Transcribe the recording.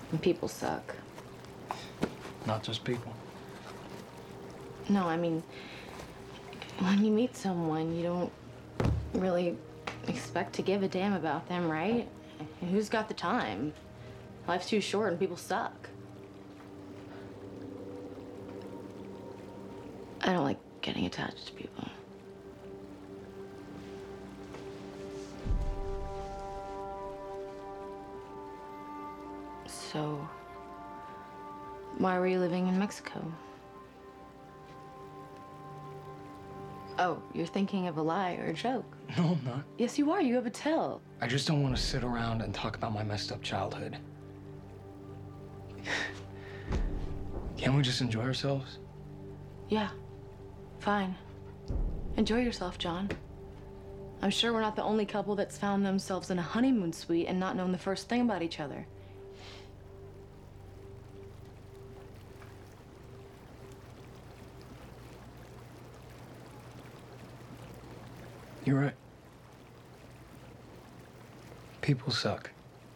And people suck. Not just people. No, I mean, when you meet someone, you don't really expect to give a damn about them, right? And who's got the time? Life's too short and people suck. I don't like getting attached to people. So, why were you living in Mexico? Oh, you're thinking of a lie or a joke. No, I'm not. Yes, you are. You have a tell. I just don't want to sit around and talk about my messed up childhood. Can't we just enjoy ourselves? Yeah, fine. Enjoy yourself, John. I'm sure we're not the only couple that's found themselves in a honeymoon suite and not known the first thing about each other. You're right. People suck.